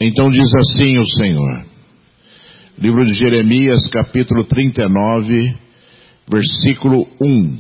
Então diz assim o Senhor, livro de Jeremias, capítulo 39, versículo 1.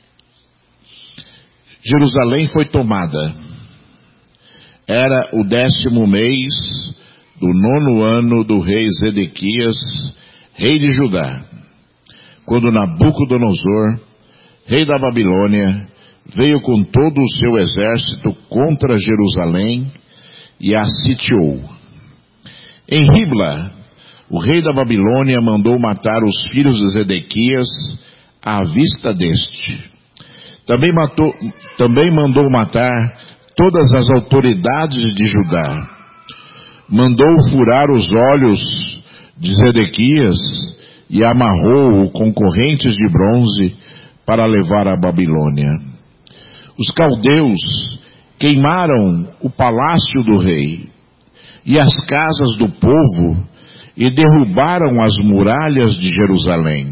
Jerusalém foi tomada. Era o 10º mês do 9º ano do rei Zedequias, rei de Judá, quando Nabucodonosor, rei da Babilônia, veio com todo o seu exército contra Jerusalém e a sitiou. Em Ribla, o rei da Babilônia mandou matar os filhos de Zedequias à vista deste. Também mandou matar todas as autoridades de Judá. Mandou furar os olhos de Zedequias e amarrou-o com correntes de bronze para levar à Babilônia. Os caldeus queimaram o palácio do rei e as casas do povo e derrubaram as muralhas de Jerusalém.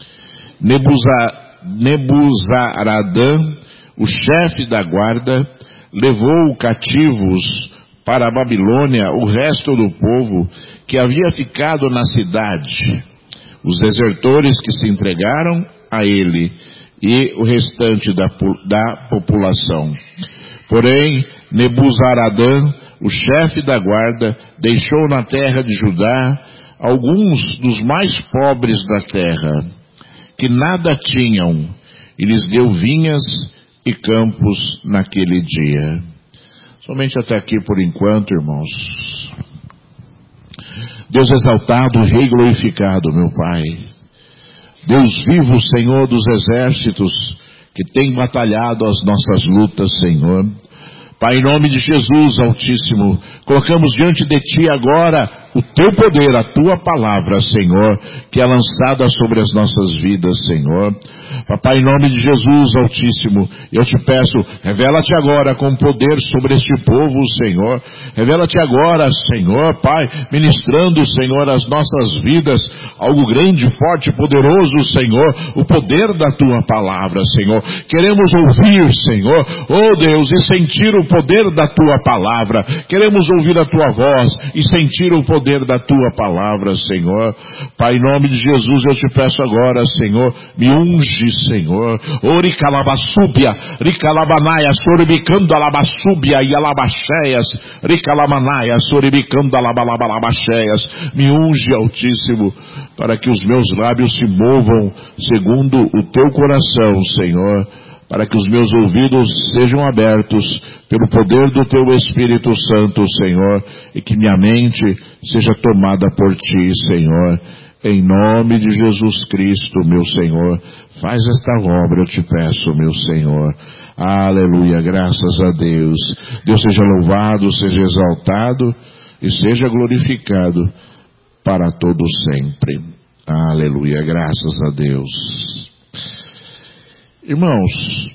Nebuzaradã, o chefe da guarda, levou cativos para a Babilônia o resto do povo que havia ficado na cidade, os desertores que se entregaram a ele e o restante da população. Porém, Nebuzaradã, o chefe da guarda, deixou na terra de Judá alguns dos mais pobres da terra, que nada tinham, e lhes deu vinhas e campos naquele dia. Somente até aqui por enquanto, irmãos. Deus exaltado, Rei glorificado, meu Pai. Deus vivo, Senhor dos exércitos, que tem batalhado as nossas lutas, Senhor. Pai, em nome de Jesus Altíssimo, colocamos diante de Ti agora o Teu poder, a Tua palavra, Senhor, que é lançada sobre as nossas vidas, Senhor. Papai, em nome de Jesus Altíssimo, eu te peço, revela-te agora com poder sobre este povo, Senhor. Revela-te agora, Senhor, Pai, ministrando, Senhor, as nossas vidas, algo grande, forte, poderoso, Senhor, o poder da Tua palavra, Senhor. Queremos ouvir, Senhor, oh Deus, e sentir o poder da Tua palavra. Queremos ouvir a Tua voz e sentir o poder da Tua palavra, Senhor. Pai, em nome de Jesus, eu te peço agora, Senhor, me unge, Senhor. Ori calabasúbia, ricalabanaia, soribicando alabasúbia e alabacheias, ricalamanaya, soribicando alabalabacheias. Me unge, Altíssimo, para que os meus lábios se movam segundo o Teu coração, Senhor, para que os meus ouvidos sejam abertos pelo poder do Teu Espírito Santo, Senhor, e que minha mente seja tomada por Ti, Senhor. Em nome de Jesus Cristo, meu Senhor, faz esta obra, eu te peço, meu Senhor. Aleluia, graças a Deus. Deus seja louvado, seja exaltado e seja glorificado para todo sempre. Aleluia, graças a Deus. Irmãos,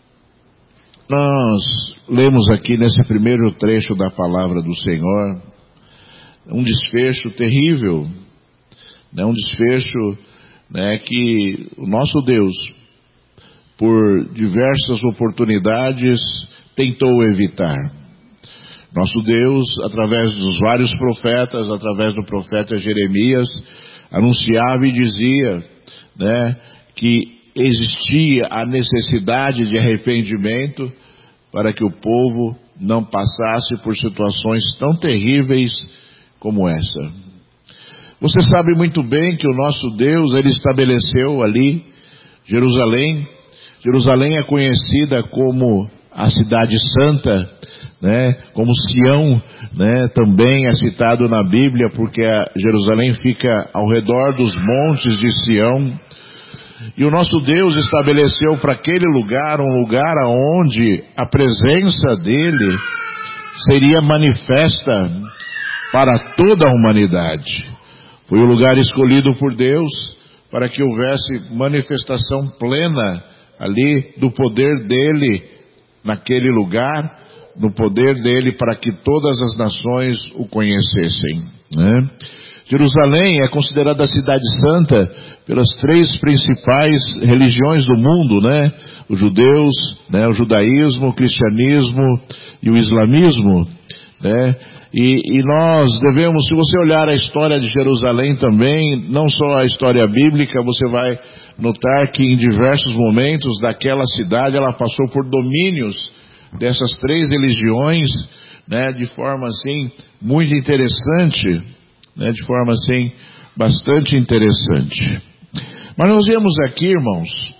nós lemos aqui nesse primeiro trecho da palavra do Senhor um desfecho terrível, né? Um desfecho, né, que o nosso Deus, por diversas oportunidades, tentou evitar. Nosso Deus, através dos vários profetas, através do profeta Jeremias, anunciava e dizia, né, que existia a necessidade de arrependimento para que o povo não passasse por situações tão terríveis como essa. Você sabe muito bem que o nosso Deus, Ele estabeleceu ali Jerusalém. Jerusalém é conhecida como a cidade santa, né? Como Sião, né? Também é citado na Bíblia, porque Jerusalém fica ao redor dos montes de Sião. E o nosso Deus estabeleceu para aquele lugar um lugar onde a presença dele seria manifesta para toda a humanidade. Foi o lugar escolhido por Deus para que houvesse manifestação plena ali do poder dele naquele lugar, no poder dele para que todas as nações o conhecessem, né? Jerusalém é considerada a cidade santa pelas três principais religiões do mundo, né? Os judeus, né? O judaísmo, o cristianismo e o islamismo, né? E nós devemos, se você olhar a história de Jerusalém também, não só a história bíblica, você vai notar que em diversos momentos daquela cidade ela passou por domínios dessas três religiões, né, de forma assim muito interessante, né, de forma assim bastante interessante. Mas nós vemos aqui, irmãos,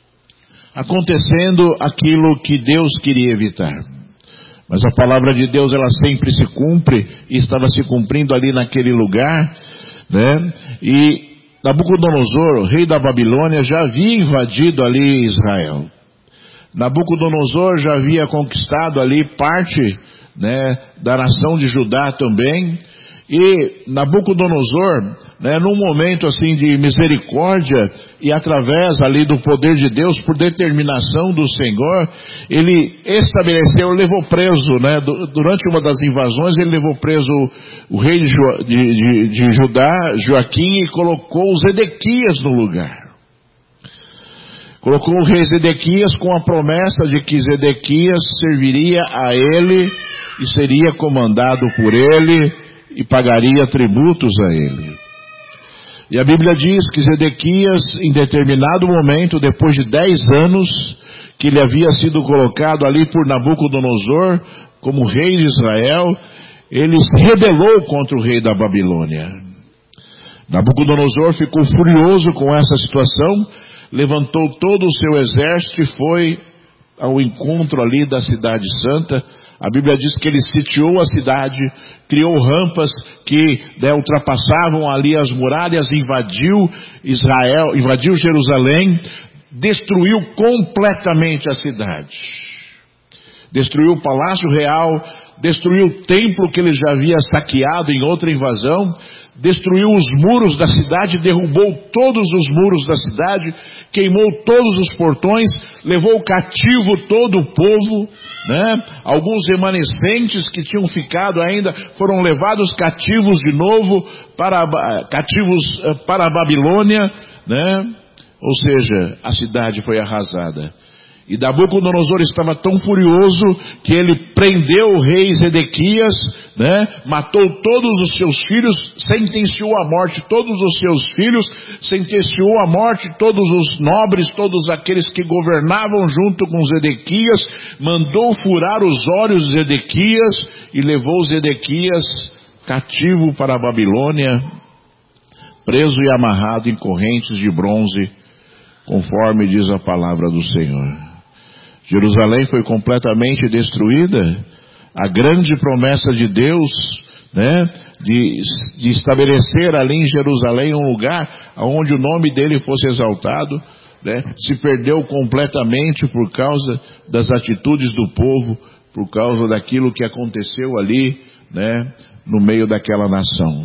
acontecendo aquilo que Deus queria evitar. Mas a palavra de Deus, ela sempre se cumpre, e estava se cumprindo ali naquele lugar, né? E Nabucodonosor, rei da Babilônia, já havia invadido ali Israel. Nabucodonosor já havia conquistado ali parte, né, da nação de Judá também. E Nabucodonosor, né, num momento assim de misericórdia e através ali do poder de Deus, por determinação do Senhor, ele estabeleceu, levou preso, né, durante uma das invasões, ele levou preso o rei de Judá, Joaquim, e colocou Zedequias no lugar. Colocou o rei Zedequias com a promessa de que Zedequias serviria a ele e seria comandado por ele e pagaria tributos a ele. E a Bíblia diz que Zedequias, em determinado momento, depois de 10 anos, que ele havia sido colocado ali por Nabucodonosor, como rei de Israel, ele se rebelou contra o rei da Babilônia. Nabucodonosor ficou furioso com essa situação, levantou todo o seu exército e foi ao encontro ali da cidade santa. A Bíblia diz que ele sitiou a cidade, criou rampas que, né, ultrapassavam ali as muralhas, invadiu Israel, invadiu Jerusalém, destruiu completamente a cidade. Destruiu o palácio real, destruiu o templo que ele já havia saqueado em outra invasão, destruiu os muros da cidade, derrubou todos os muros da cidade, queimou todos os portões, levou cativo todo o povo, né? Alguns remanescentes que tinham ficado ainda foram levados cativos de novo para a Babilônia, né? Ou seja, a cidade foi arrasada. E Nabucodonosor estava tão furioso que ele prendeu o rei Zedequias, né? Matou todos os seus filhos, sentenciou à morte todos os seus filhos, sentenciou à morte todos os nobres, todos aqueles que governavam junto com Zedequias, mandou furar os olhos de Zedequias e levou Zedequias cativo para a Babilônia, preso e amarrado em correntes de bronze, conforme diz a palavra do Senhor. Jerusalém foi completamente destruída. A grande promessa de Deus, né, de estabelecer ali em Jerusalém um lugar onde o nome dele fosse exaltado, né, se perdeu completamente por causa das atitudes do povo, por causa daquilo que aconteceu ali, né, no meio daquela nação.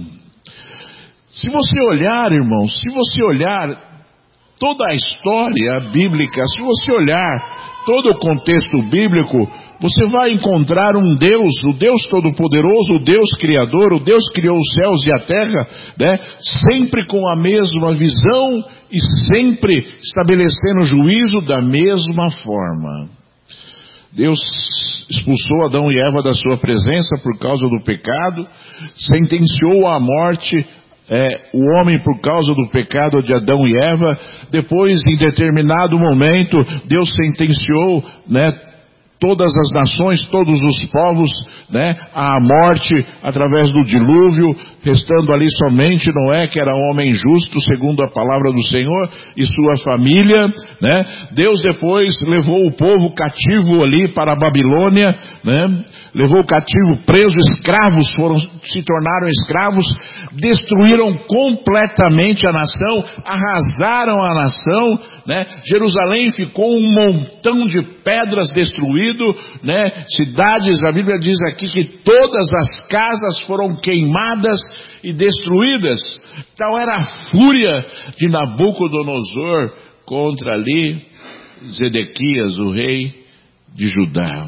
Se você olhar, irmãos, se você olhar toda a história bíblica, se você olhar todo o contexto bíblico, você vai encontrar um Deus, o Deus Todo-Poderoso, o Deus Criador, o Deus que criou os céus e a terra, né? Sempre com a mesma visão e sempre estabelecendo juízo da mesma forma. Deus expulsou Adão e Eva da sua presença por causa do pecado, sentenciou à morte o homem por causa do pecado de Adão e Eva. Depois, em determinado momento, Deus sentenciou, né, todas as nações, todos os povos, né, à morte através do dilúvio, restando ali somente Noé, que era homem justo, segundo a palavra do Senhor, e sua família, né. Deus depois levou o povo cativo ali para a Babilônia, né, levou o cativo preso, escravos, se tornaram escravos, destruíram completamente a nação, arrasaram a nação, né. Jerusalém ficou um montão de pedras destruído, né? Cidades, a Bíblia diz aqui que todas as casas foram queimadas e destruídas. Tal era a fúria de Nabucodonosor contra ali Zedequias, o rei de Judá.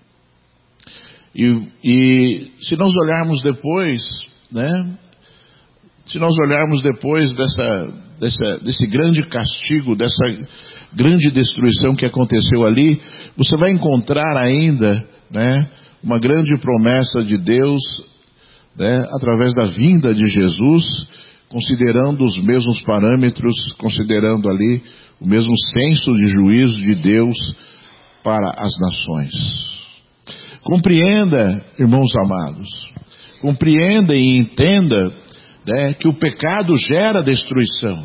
E se nós olharmos depois, né? Se nós olharmos depois desse grande castigo, dessa grande destruição que aconteceu ali, você vai encontrar ainda, né, uma grande promessa de Deus né, através da vinda de Jesus, considerando os mesmos parâmetros, considerando ali o mesmo senso de juízo de Deus para as nações. Compreenda, irmãos amados, compreenda e entenda, né, que o pecado gera destruição.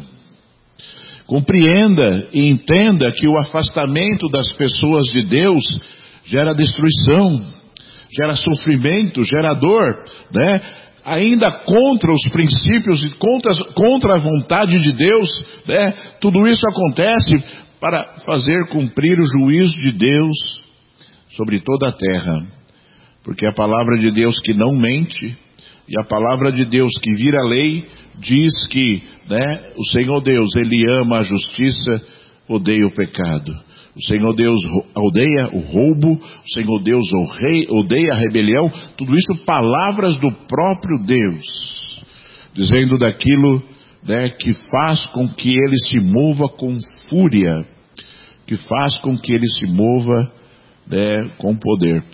Compreenda e entenda que o afastamento das pessoas de Deus gera destruição, gera sofrimento, gera dor, né? Ainda contra os princípios e contra a vontade de Deus, né? Tudo isso acontece para fazer cumprir o juízo de Deus sobre toda a terra, porque a palavra de Deus que não mente, e a palavra de Deus que vira lei, diz que, né, o Senhor Deus, Ele ama a justiça, odeia o pecado. O Senhor Deus odeia o roubo, o Senhor Deus odeia a rebelião. Tudo isso palavras do próprio Deus, dizendo daquilo, né, que faz com que Ele se mova com fúria, que faz com que Ele se mova, né, com poder.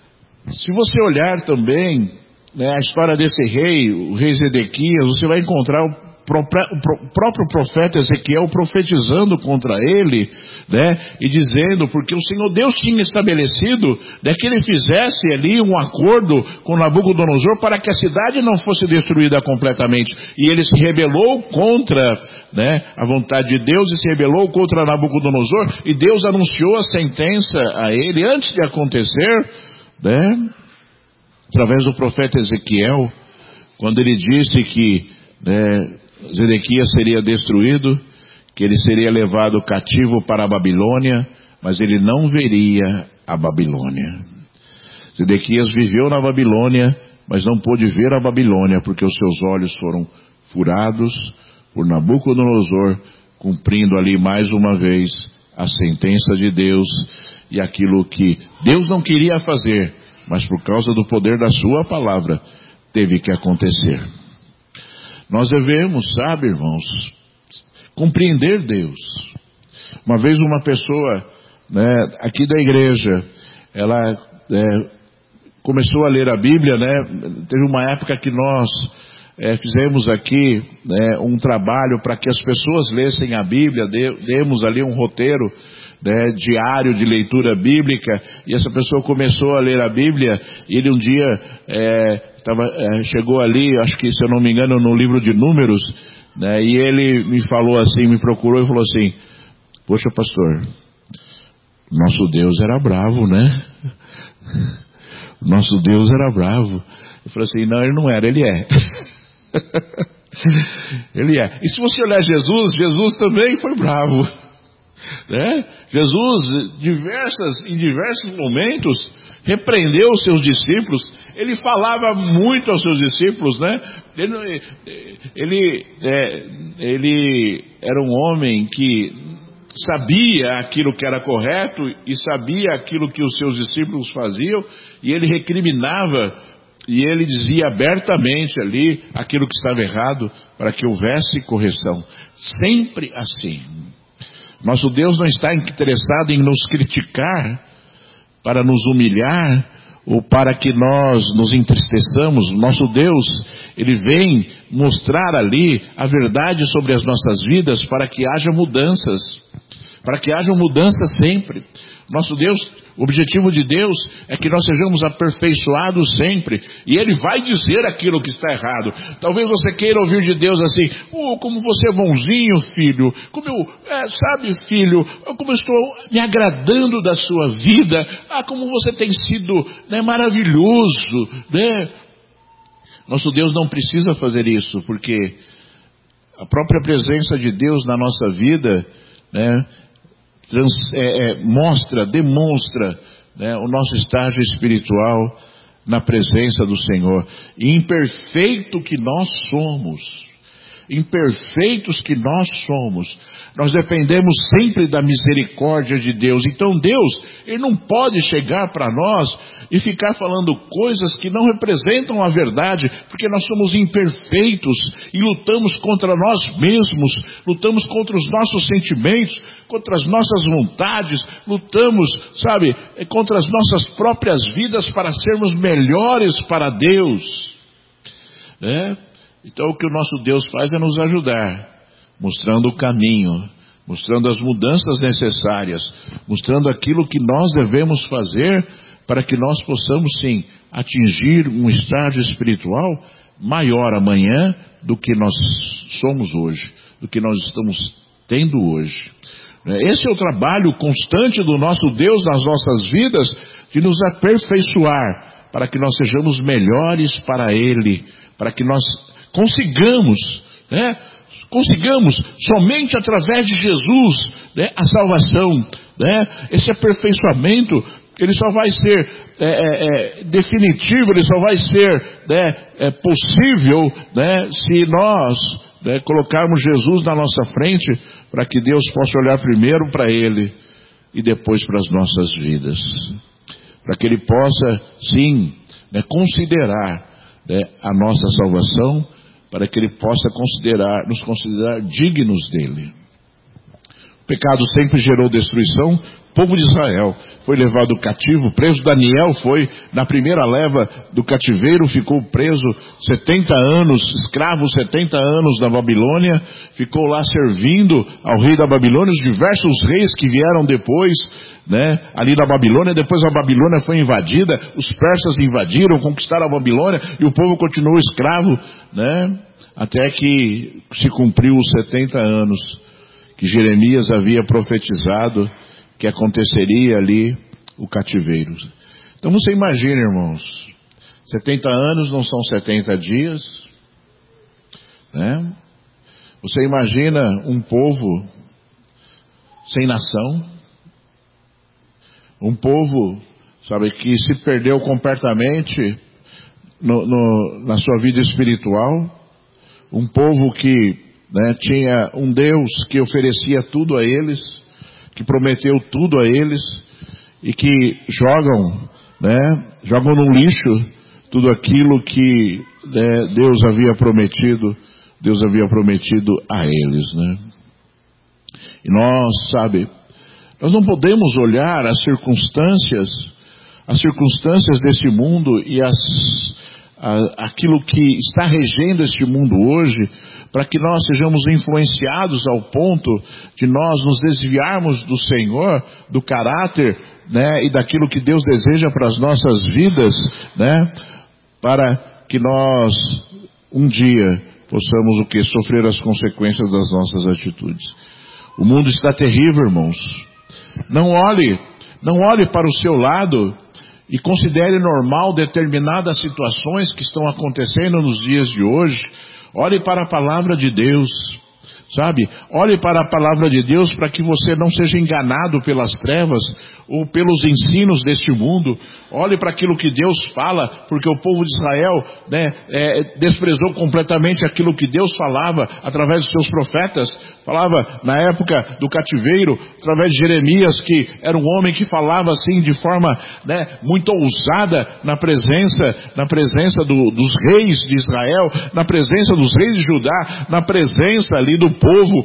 Se você olhar também, né, a história desse rei, o rei Zedequias, você vai encontrar o próprio profeta Ezequiel profetizando contra ele, né, e dizendo, porque o Senhor Deus tinha estabelecido, né, que ele fizesse ali um acordo com Nabucodonosor para que a cidade não fosse destruída completamente, e ele se rebelou contra, né, a vontade de Deus, e se rebelou contra Nabucodonosor, e Deus anunciou a sentença a ele antes de acontecer, né, através do profeta Ezequiel, quando ele disse que, né, Zedequias seria destruído, que ele seria levado cativo para a Babilônia, mas ele não veria a Babilônia. Zedequias viveu na Babilônia, mas não pôde ver a Babilônia, porque os seus olhos foram furados por Nabucodonosor, cumprindo ali mais uma vez a sentença de Deus, e aquilo que Deus não queria fazer, mas por causa do poder da sua palavra, teve que acontecer. Nós devemos, sabe, irmãos, compreender Deus. Uma vez uma pessoa, né, aqui da igreja, ela começou a ler a Bíblia, né? Teve uma época que nós fizemos aqui, né, um trabalho para que as pessoas lessem a Bíblia, demos ali um roteiro, né, diário de leitura bíblica, e essa pessoa começou a ler a Bíblia, e ele um dia chegou ali, acho que, se eu não me engano, no livro de Números, né, e ele me falou assim, me procurou e falou assim: poxa, pastor, nosso Deus era bravo, né? Nosso Deus era bravo. Eu falei assim: não, ele não era, ele é. Ele é. E se você olhar Jesus também foi bravo, né? Jesus, em diversos momentos, repreendeu os seus discípulos. Ele falava muito aos seus discípulos, né? Ele era um homem que sabia aquilo que era correto e sabia aquilo que os seus discípulos faziam, e ele recriminava, e ele dizia abertamente ali aquilo que estava errado, para que houvesse correção. Sempre assim. Nosso Deus não está interessado em nos criticar para nos humilhar ou para que nós nos entristeçamos. Nosso Deus, Ele vem mostrar ali a verdade sobre as nossas vidas para que haja mudanças. Para que haja mudanças sempre. Nosso Deus, o objetivo de Deus é que nós sejamos aperfeiçoados sempre. E Ele vai dizer aquilo que está errado. Talvez você queira ouvir de Deus assim: como você é bonzinho, filho. Sabe, filho, como eu estou me agradando da sua vida. Como você tem sido, né, maravilhoso, né? Nosso Deus não precisa fazer isso, porque a própria presença de Deus na nossa vida, né, demonstra, né, o nosso estágio espiritual na presença do Senhor. E imperfeitos que nós somos, nós dependemos sempre da misericórdia de Deus. Então Deus, Ele não pode chegar para nós e ficar falando coisas que não representam a verdade, porque nós somos imperfeitos e lutamos contra nós mesmos, lutamos contra os nossos sentimentos, contra as nossas vontades, lutamos, sabe, contra as nossas próprias vidas para sermos melhores para Deus. né? Então o que o nosso Deus faz é nos ajudar, mostrando o caminho, mostrando as mudanças necessárias, mostrando aquilo que nós devemos fazer para que nós possamos sim atingir um estágio espiritual maior amanhã do que nós somos hoje, do que nós estamos tendo hoje. Esse é o trabalho constante do nosso Deus nas nossas vidas, de nos aperfeiçoar, para que nós sejamos melhores para Ele, para que nós consigamos, consigamos somente através de Jesus, a salvação, esse aperfeiçoamento, ele só vai ser definitivo, ele só vai ser possível, se nós colocarmos Jesus na nossa frente, para que Deus possa olhar primeiro para Ele e depois para as nossas vidas, para que Ele possa sim considerar a nossa salvação, para que Ele possa nos considerar dignos dEle. O pecado sempre gerou destruição. O povo de Israel foi levado cativo, preso. Daniel foi na primeira leva do cativeiro, ficou preso 70 anos, escravo 70 anos na Babilônia, ficou lá servindo ao rei da Babilônia, os diversos reis que vieram depois, ali na Babilônia. Depois a Babilônia foi invadida, os persas invadiram, conquistaram a Babilônia, e o povo continuou escravo, até que se cumpriu os 70 anos que Jeremias havia profetizado que aconteceria ali o cativeiro. Então você imagina, irmãos, 70 anos não são 70 dias, Você imagina um povo sem nação, um povo, que se perdeu completamente na sua vida espiritual, um povo que tinha um Deus que oferecia tudo a eles, que prometeu tudo a eles, e que jogam no lixo tudo aquilo que Deus havia prometido a eles, E nós não podemos olhar as circunstâncias desse mundo e aquilo que está regendo este mundo hoje, para que nós sejamos influenciados ao ponto de nós nos desviarmos do Senhor, do caráter, e daquilo que Deus deseja para as nossas vidas, para que nós um dia possamos sofrer as consequências das nossas atitudes. O mundo está terrível, irmãos. Não olhe para o seu lado e considere normal determinadas situações que estão acontecendo nos dias de hoje. Olhe para a palavra de Deus, olhe para a palavra de Deus, para que você não seja enganado pelas trevas ou pelos ensinos deste mundo. Olhe para aquilo que Deus fala, porque o povo de Israel desprezou completamente aquilo que Deus falava através dos seus profetas. Falava na época do cativeiro, através de Jeremias, que era um homem que falava assim de forma muito ousada na presença dos reis de Israel, na presença dos reis de Judá, na presença ali do povo,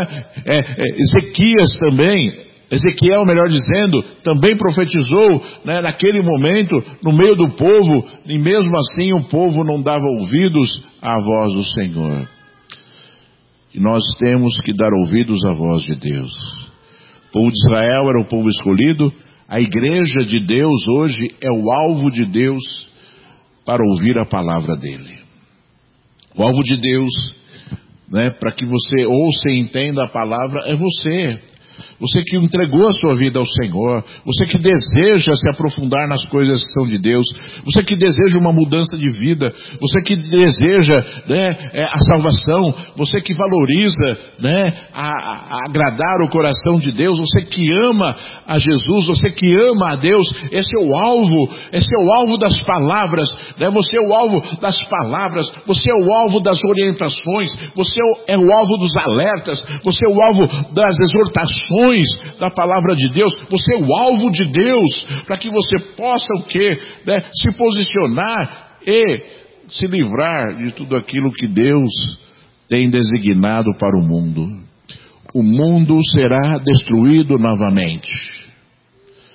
Ezequiel, melhor dizendo, também profetizou, naquele momento, no meio do povo, e mesmo assim o povo não dava ouvidos à voz do Senhor. E nós temos que dar ouvidos à voz de Deus. O povo de Israel era o povo escolhido, a igreja de Deus hoje é o alvo de Deus para ouvir a palavra dele. O alvo de Deus, para que você ouça e entenda a palavra, é você. Você que entregou a sua vida ao Senhor, você que deseja se aprofundar nas coisas que são de Deus, você que deseja uma mudança de vida, você que deseja a salvação, você que valoriza a agradar o coração de Deus, você que ama a Jesus, você que ama a Deus, esse é o alvo das palavras, você é o alvo das palavras, você é o alvo das orientações, você é o alvo dos alertas, você é o alvo das exortações da palavra de Deus, você é o alvo de Deus, para que você possa se posicionar e se livrar de tudo aquilo que Deus tem designado para o mundo. O mundo será destruído novamente.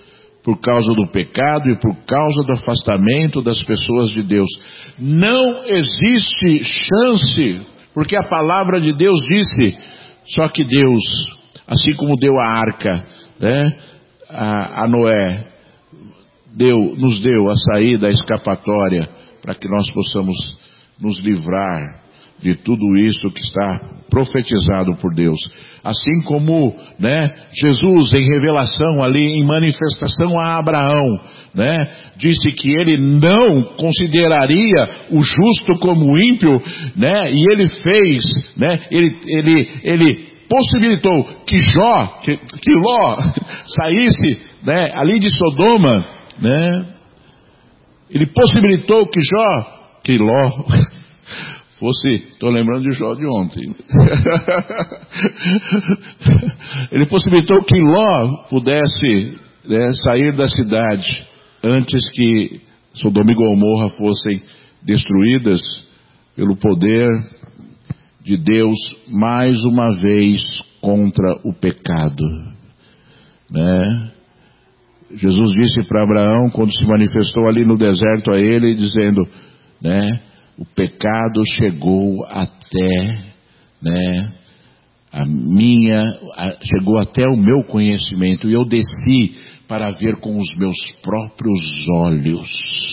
por causa do pecado e por causa do afastamento das pessoas de Deus. Não existe chance, porque a palavra de Deus disse, só que Deus, assim como deu a arca, né, a Noé, nos deu a saída, a escapatória, para que nós possamos nos livrar de tudo isso que está profetizado por Deus. Assim como, né, Jesus em revelação ali, em manifestação a Abraão, né, disse que ele não consideraria o justo como ímpio, né, e ele fez, né, ele possibilitou que Ló saísse, né, ali de Sodoma, né, ele possibilitou que Ló estou lembrando de Jó de ontem. Ele possibilitou que Ló pudesse, né, sair da cidade antes que Sodoma e Gomorra fossem destruídas pelo poder de Deus mais uma vez contra o pecado, né? Jesus disse para Abraão, quando se manifestou ali no deserto a ele, dizendo, né, o pecado chegou até, né, chegou até o meu conhecimento, e eu desci para ver com os meus próprios olhos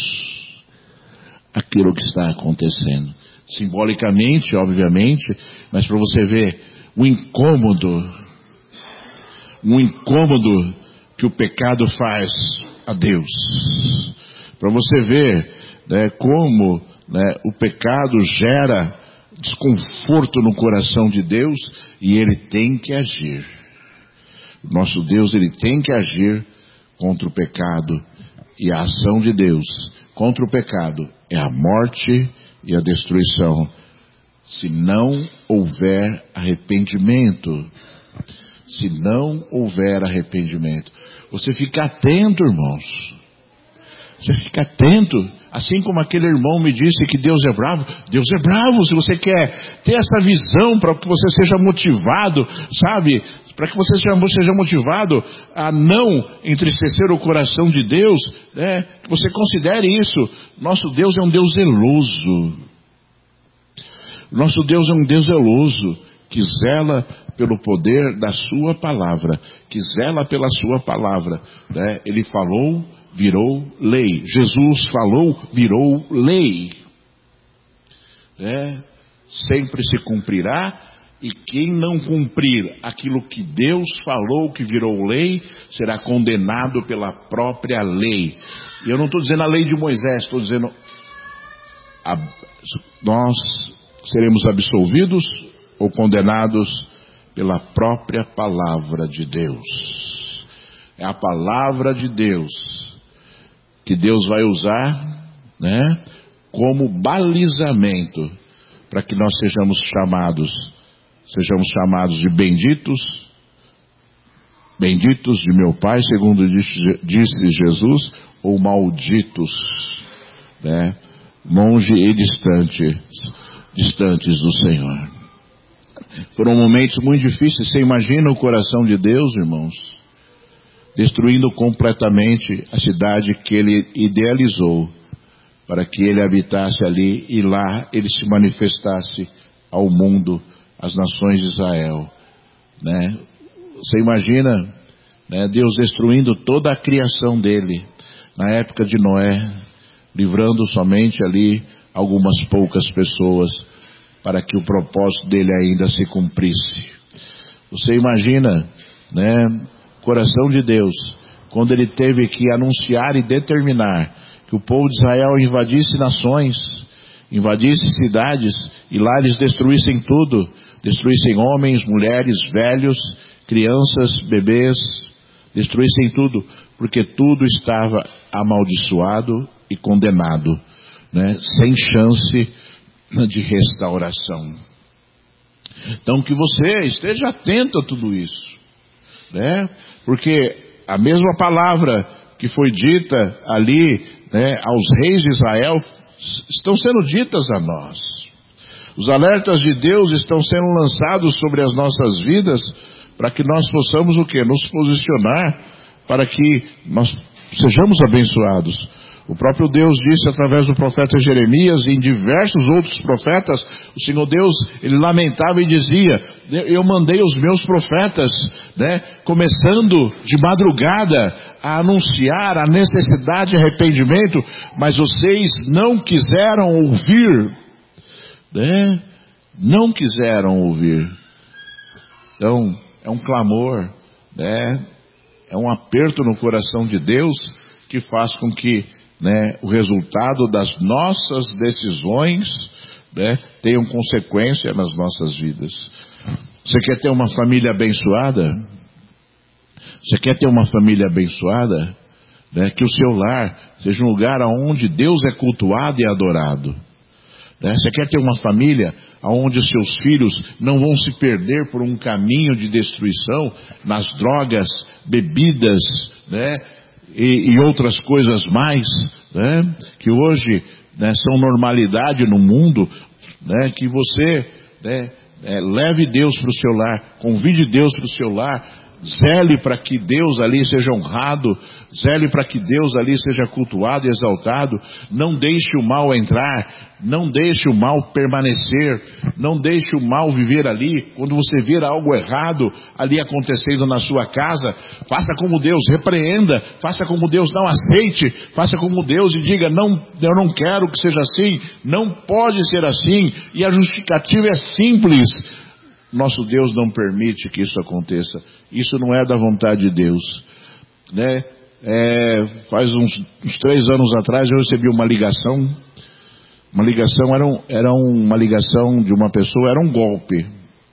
aquilo que está acontecendo. Simbolicamente, obviamente, mas para você ver o incômodo que o pecado faz a Deus. Para você ver, né, como, né, o pecado gera desconforto no coração de Deus, e Ele tem que agir. O nosso Deus, Ele tem que agir contra o pecado, e a ação de Deus contra o pecado é a morte e a destruição, se não houver arrependimento. Se não houver arrependimento. Você fica atento, irmãos. Você fica atento. Assim como aquele irmão me disse que Deus é bravo. Deus é bravo. Se você quer ter essa visão para que você seja motivado, sabe? Para que você seja motivado a não entristecer o coração de Deus, né? Que você considere isso. Nosso Deus é um Deus zeloso. Nosso Deus é um Deus zeloso, que zela pelo poder da sua palavra, que zela pela sua palavra, né? Ele falou, virou lei. Jesus falou, virou lei, né? Sempre se cumprirá, e quem não cumprir aquilo que Deus falou, que virou lei, será condenado pela própria lei. E eu não estou dizendo a lei de Moisés, estou dizendo nós seremos absolvidos ou condenados pela própria palavra de Deus. É a palavra de Deus que Deus vai usar, né, como balizamento para que nós sejamos chamados de benditos de meu Pai, segundo disse Jesus, ou malditos, né, longe e distantes do Senhor. Foram momentos muito difíceis. Você imagina o coração de Deus, irmãos, destruindo completamente a cidade que Ele idealizou para que Ele habitasse ali, e lá Ele se manifestasse ao mundo, às nações de Israel, né? Você imagina, né, Deus destruindo toda a criação dele na época de Noé, livrando somente ali algumas poucas pessoas, para que o propósito dele ainda se cumprisse. Você imagina, né, o coração de Deus, quando ele teve que anunciar e determinar que o povo de Israel invadisse nações, invadisse cidades, e lá eles destruíssem tudo, destruíssem homens, mulheres, velhos, crianças, bebês, destruíssem tudo, porque tudo estava amaldiçoado e condenado, né, sem chance de restauração. Então que você esteja atento a tudo isso, né? Porque a mesma palavra que foi dita ali, né, aos reis de Israel, estão sendo ditas a nós. Os alertas de Deus estão sendo lançados sobre as nossas vidas, para que nós possamos o quê? Nos posicionar, para que nós sejamos abençoados. O próprio Deus disse através do profeta Jeremias e em diversos outros profetas, o Senhor Deus, Ele lamentava e dizia, eu mandei os meus profetas, né, começando de madrugada a anunciar a necessidade de arrependimento, mas vocês não quiseram ouvir, né, não quiseram ouvir. Então, é um clamor, né, é um aperto no coração de Deus que faz com que, né, o resultado das nossas decisões, né, tenham consequência nas nossas vidas. Você quer ter uma família abençoada? Você quer ter uma família abençoada? Né, que o seu lar seja um lugar onde Deus é cultuado e adorado. Né, você quer ter uma família onde os seus filhos não vão se perder por um caminho de destruição nas drogas, bebidas, né, e outras coisas mais, né, que hoje, né, são normalidade no mundo, né, que você, né, leve Deus para o seu lar, convide Deus para o seu lar, zele para que Deus ali seja honrado, zele para que Deus ali seja cultuado e exaltado, não deixe o mal entrar, não deixe o mal permanecer, não deixe o mal viver ali. Quando você ver algo errado ali acontecendo na sua casa, faça como Deus, repreenda, faça como Deus, não aceite, faça como Deus e diga, não, eu não quero que seja assim, não pode ser assim, e a justificativa é simples. Nosso Deus não permite que isso aconteça. Isso não é da vontade de Deus, né? Faz uns 3 anos atrás eu recebi uma ligação. Uma ligação era uma ligação de uma pessoa, era um golpe.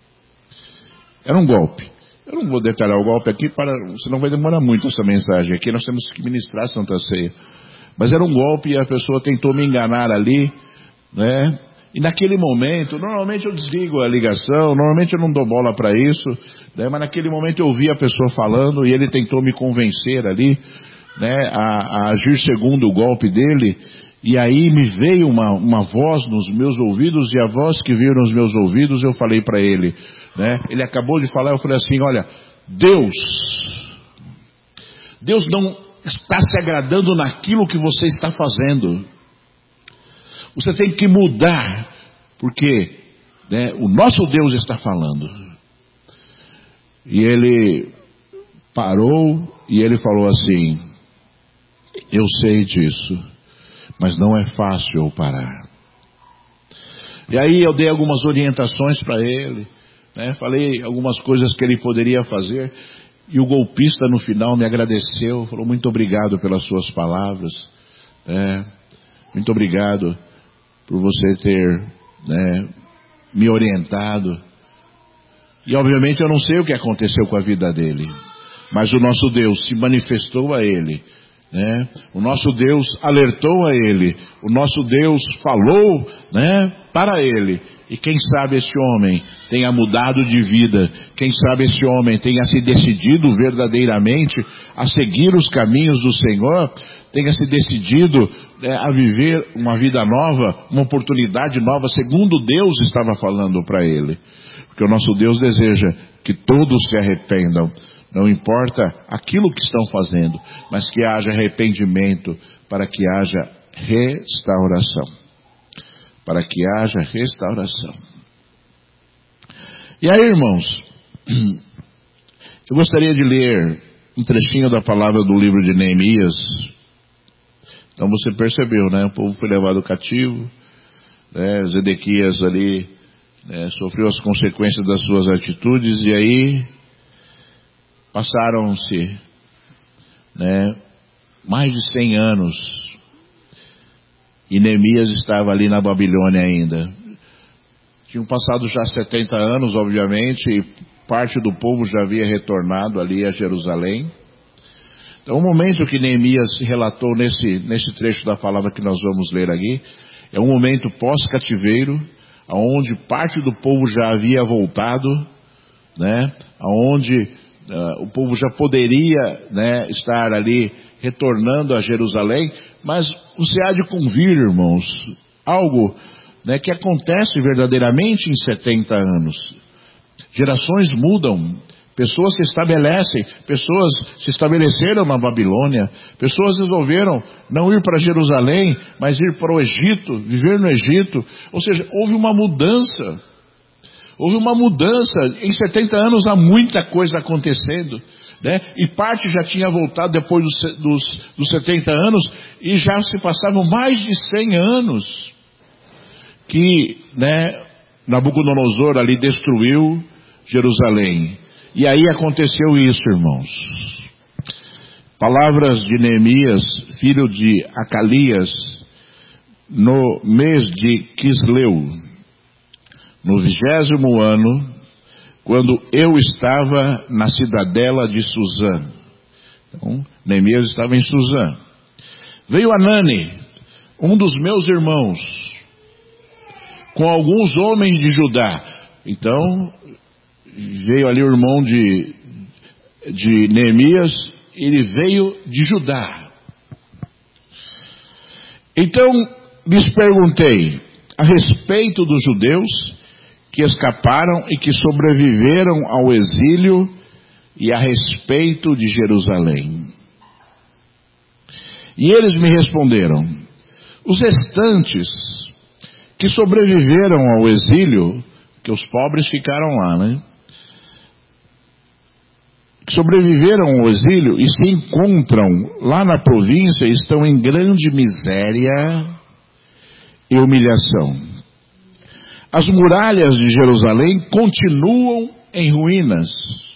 Era um golpe. Eu não vou detalhar o golpe aqui, senão vai demorar muito essa mensagem. Aqui nós temos que ministrar a Santa Ceia. Mas era um golpe e a pessoa tentou me enganar ali, né? E naquele momento, normalmente eu desligo a ligação, normalmente eu não dou bola para isso, né? Mas naquele momento eu ouvi a pessoa falando e ele tentou me convencer ali, né, a agir segundo o golpe dele. E aí me veio uma voz nos meus ouvidos, e a voz que veio nos meus ouvidos eu falei para ele, né? Ele acabou de falar, eu falei assim, olha, Deus não está se agradando naquilo que você está fazendo. Você tem que mudar, porque, né, o nosso Deus está falando. E ele parou e ele falou assim, eu sei disso, mas não é fácil eu parar. E aí eu dei algumas orientações para ele, né, falei algumas coisas que ele poderia fazer, e o golpista no final me agradeceu, falou muito obrigado pelas suas palavras, muito obrigado por você ter, né, me orientado. E obviamente eu não sei o que aconteceu com a vida dele, mas o nosso Deus se manifestou a ele, né? O nosso Deus alertou a ele, o nosso Deus falou, né, para ele. E quem sabe esse homem tenha mudado de vida, quem sabe esse homem tenha se decidido verdadeiramente a seguir os caminhos do Senhor, tenha se decidido, né, a viver uma vida nova, uma oportunidade nova, segundo Deus estava falando para ele. Porque o nosso Deus deseja que todos se arrependam, não importa aquilo que estão fazendo, mas que haja arrependimento, para que haja restauração. Para que haja restauração. E aí, irmãos, eu gostaria de ler um trechinho da palavra do livro de Neemias. Então você percebeu, né? O povo foi levado cativo, né? Zedequias ali, né, sofreu as consequências das suas atitudes, e aí passaram-se, né, mais de 100 anos, e Neemias estava ali na Babilônia ainda. Tinham passado já 70 anos, obviamente, e parte do povo já havia retornado ali a Jerusalém. Então o momento que Neemias relatou nesse trecho da palavra que nós vamos ler aqui, é um momento pós-cativeiro, onde parte do povo já havia voltado, né, onde o povo já poderia, né, estar ali retornando a Jerusalém, mas você há de convir, irmãos, algo, né, que acontece verdadeiramente em 70 anos. Gerações mudam, Pessoas se estabelecem, pessoas se estabeleceram na Babilônia, pessoas resolveram não ir para Jerusalém, mas ir para o Egito, viver no Egito. Ou seja, houve uma mudança. Houve uma mudança. Em 70 anos há muita coisa acontecendo, né? E parte já tinha voltado depois dos 70 anos, e já se passavam mais de 100 anos que, né, Nabucodonosor ali destruiu Jerusalém. E aí aconteceu isso, irmãos. Palavras de Neemias, filho de Acalias, no mês de Quisleu, no 20º ano, quando eu estava na cidadela de Suzã. Então, Neemias estava em Suzã. Veio Anani, um dos meus irmãos, com alguns homens de Judá. Então, veio ali o irmão de Neemias, ele veio de Judá. Então, lhes perguntei a respeito dos judeus que escaparam e que sobreviveram ao exílio e a respeito de Jerusalém. E eles me responderam: os restantes que sobreviveram ao exílio, que os pobres ficaram lá, né? Que sobreviveram ao exílio e se encontram lá na província, estão em grande miséria e humilhação. As muralhas de Jerusalém continuam em ruínas,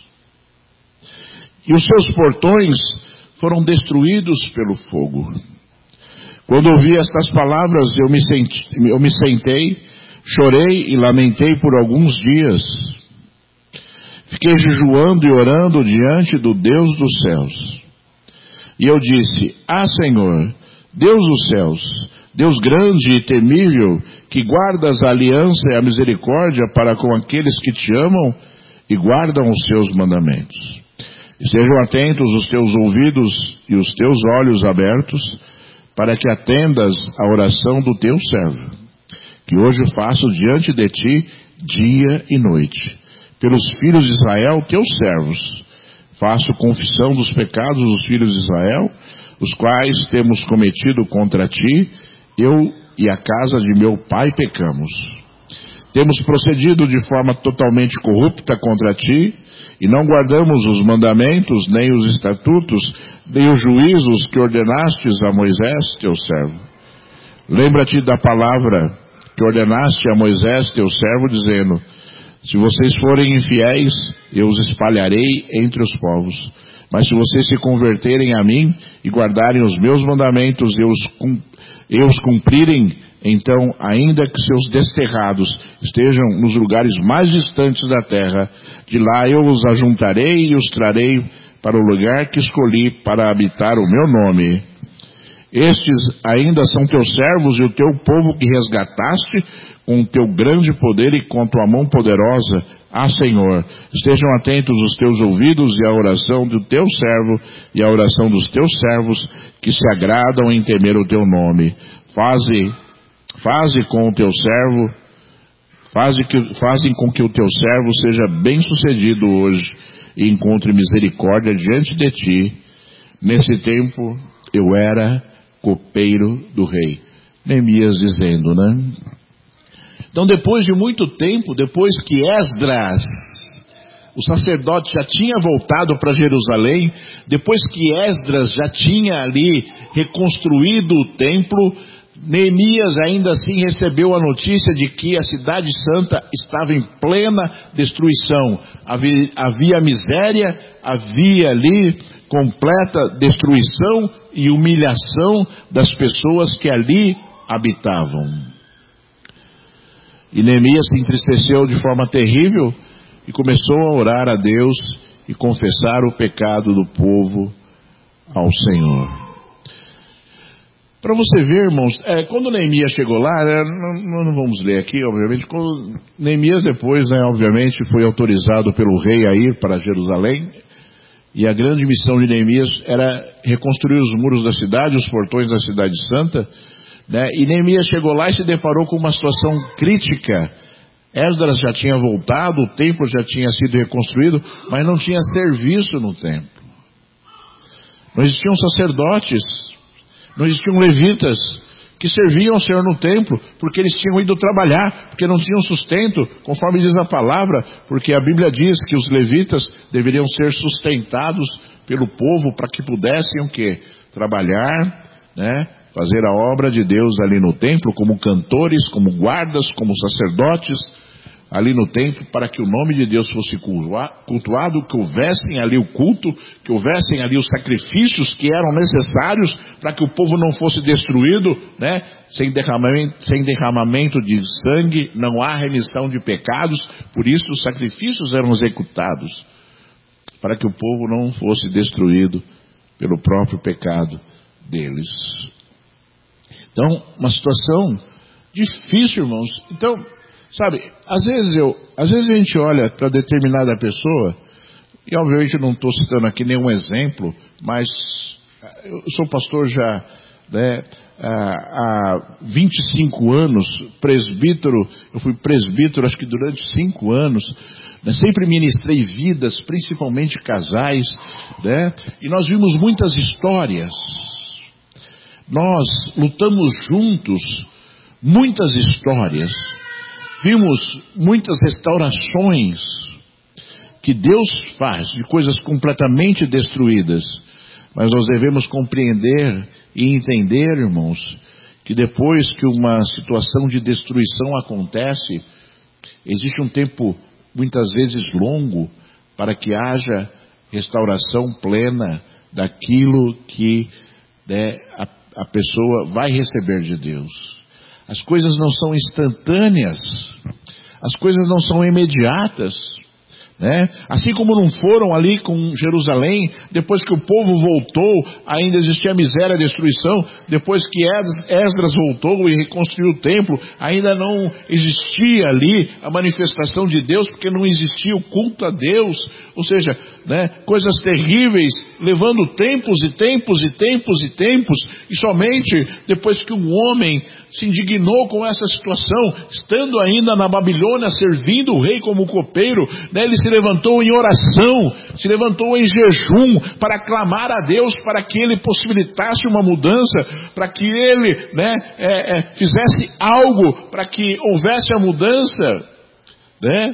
e os seus portões foram destruídos pelo fogo. Quando ouvi estas palavras, eu me sentei, chorei e lamentei por alguns dias. Fiquei jejuando e orando diante do Deus dos céus. E eu disse: Senhor, Deus dos céus, Deus grande e temível, que guardas a aliança e a misericórdia para com aqueles que te amam e guardam os seus mandamentos. Estejam atentos os teus ouvidos e os teus olhos abertos, para que atendas a oração do teu servo, que hoje faço diante de ti dia e noite. Pelos filhos de Israel, teus servos, faço confissão dos pecados dos filhos de Israel, os quais temos cometido contra ti. Eu e a casa de meu pai pecamos. Temos procedido de forma totalmente corrupta contra ti, e não guardamos os mandamentos, nem os estatutos, nem os juízos que ordenastes a Moisés, teu servo. Lembra-te da palavra que ordenaste a Moisés, teu servo, dizendo: se vocês forem infiéis, eu os espalharei entre os povos. Mas se vocês se converterem a mim e guardarem os meus mandamentos e os cumprirem, então, ainda que seus desterrados estejam nos lugares mais distantes da terra, de lá eu os ajuntarei e os trarei para o lugar que escolhi para habitar o meu nome. Estes ainda são teus servos e o teu povo que resgataste com o teu grande poder e com tua mão poderosa. Senhor, estejam atentos os teus ouvidos e a oração do teu servo e a oração dos teus servos que se agradam em temer o teu nome. Faze com o teu servo, fazem com que o teu servo seja bem sucedido hoje e encontre misericórdia diante de ti. Nesse tempo eu era copeiro do rei. Neemias dizendo, né? Então, depois de muito tempo, depois que Esdras, o sacerdote, já tinha voltado para Jerusalém, depois que Esdras já tinha ali reconstruído o templo, Neemias ainda assim recebeu a notícia de que a cidade santa estava em plena destruição. Havia miséria, havia ali completa destruição e humilhação das pessoas que ali habitavam. E Neemias se entristeceu de forma terrível e começou a orar a Deus e confessar o pecado do povo ao Senhor. Para você ver, irmãos, quando Neemias chegou lá, não vamos ler aqui, obviamente, quando Neemias depois, obviamente, foi autorizado pelo rei a ir para Jerusalém, e a grande missão de Neemias era reconstruir os muros da cidade, os portões da cidade santa, e Neemias chegou lá e se deparou com uma situação crítica Esdras já tinha voltado, o templo já tinha sido reconstruído, mas não tinha serviço no templo. Não existiam sacerdotes, não existiam levitas que serviam ao Senhor no templo, porque eles tinham ido trabalhar, porque não tinham sustento, conforme diz a palavra, porque a Bíblia diz que os levitas deveriam ser sustentados pelo povo para que pudessem o quê? Trabalhar, né? Fazer a obra de Deus ali no templo, como cantores, como guardas, como sacerdotes, ali no templo, para que o nome de Deus fosse cultuado, que houvessem ali o culto, que houvessem ali os sacrifícios que eram necessários para que o povo não fosse destruído, né? Sem derramamento de sangue, não há remissão de pecados, por isso os sacrifícios eram executados, para que o povo não fosse destruído pelo próprio pecado deles. Então, uma situação difícil, irmãos. Então, sabe, às vezes a gente olha para determinada pessoa, e obviamente eu não estou citando aqui nenhum exemplo, mas eu sou pastor já, né, há 25 anos, presbítero, eu fui presbítero acho que durante 5 anos, né, sempre ministrei vidas, principalmente casais, né, e nós vimos muitas histórias, nós lutamos juntos, muitas histórias, vimos muitas restaurações que Deus faz de coisas completamente destruídas, mas nós devemos compreender e entender, irmãos, que depois que uma situação de destruição acontece, existe um tempo muitas vezes longo para que haja restauração plena daquilo que, né, a pessoa vai receber de Deus. As coisas não são instantâneas, as coisas não são imediatas, né? Assim como não foram ali com Jerusalém, depois que o povo voltou, ainda existia miséria e destruição, depois que Esdras voltou e reconstruiu o templo, ainda não existia ali a manifestação de Deus, porque não existia o culto a Deus, ou seja, né, coisas terríveis, levando tempos e tempos e tempos e tempos, e somente depois que um homem se indignou com essa situação, estando ainda na Babilônia, servindo o rei como copeiro, né, ele se levantou em oração, se levantou em jejum, para clamar a Deus, para que ele possibilitasse uma mudança, para que ele, né, fizesse algo, para que houvesse a mudança, né?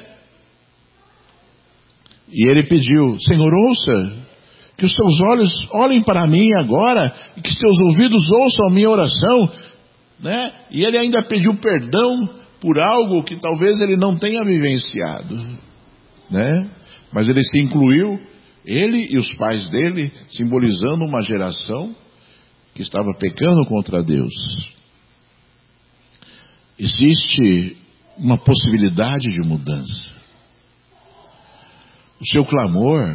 E ele pediu: Senhor, ouça, que os teus olhos olhem para mim agora, e que os teus ouvidos ouçam a minha oração, né? E ele ainda pediu perdão por algo que talvez ele não tenha vivenciado, né? Mas ele se incluiu, ele e os pais dele, simbolizando uma geração que estava pecando contra Deus. Existe uma possibilidade de mudança. O seu clamor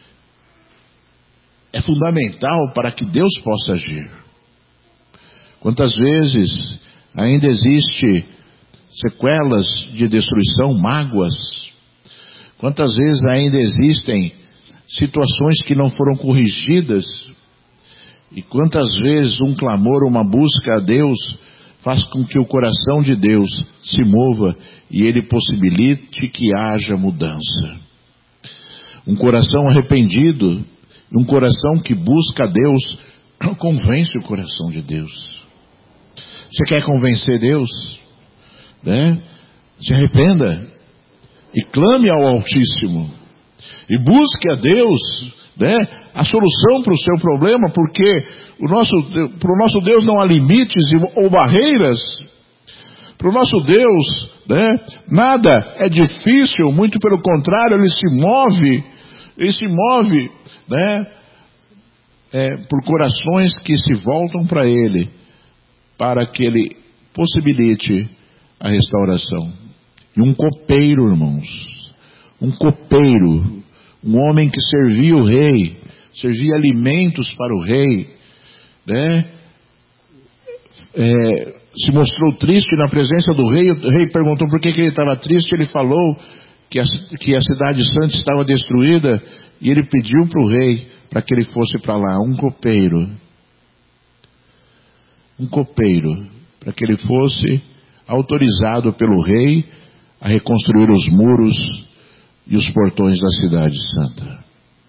é fundamental para que Deus possa agir. Quantas vezes ainda existe sequelas de destruição, mágoas? Quantas vezes ainda existem situações que não foram corrigidas? E quantas vezes um clamor, uma busca a Deus faz com que o coração de Deus se mova e ele possibilite que haja mudança? Um coração arrependido, um coração que busca a Deus, convence o coração de Deus. Você quer convencer Deus? Né? Se arrependa e clame ao Altíssimo e busque a Deus, né, a solução para o seu problema, porque para o nosso Deus não há limites ou barreiras. Para o nosso Deus, né, nada é difícil, muito pelo contrário, Ele se move, né, por corações que se voltam para Ele, para que Ele possibilite a restauração. E um copeiro, irmãos, um copeiro, um homem que servia o rei, servia alimentos para o rei, né, se mostrou triste na presença do rei. O rei perguntou por que ele estava triste. Ele falou que a cidade santa estava destruída, e ele pediu para o rei para que ele fosse para lá. Um copeiro, para que ele fosse autorizado pelo rei a reconstruir os muros e os portões da cidade santa.